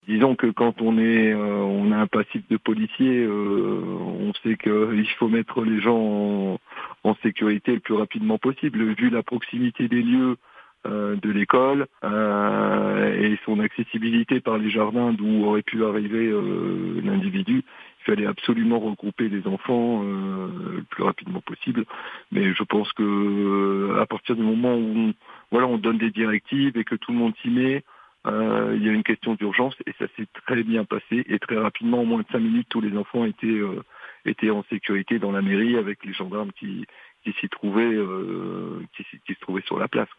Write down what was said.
Disons que quand on a un passif de policier, on sait qu'il faut mettre les gens en sécurité le plus rapidement possible. Vu la proximité des lieux de l'école et son accessibilité par les jardins d'où aurait pu arriver l'individu, il fallait absolument regrouper les enfants le plus rapidement possible. Mais je pense que à partir du moment où on donne des directives et que tout le monde s'y met, il y a une question d'urgence et ça s'est très bien passé et très rapidement, en moins de 5 minutes, tous les enfants étaient en sécurité dans la mairie avec les gendarmes qui se trouvaient sur la place.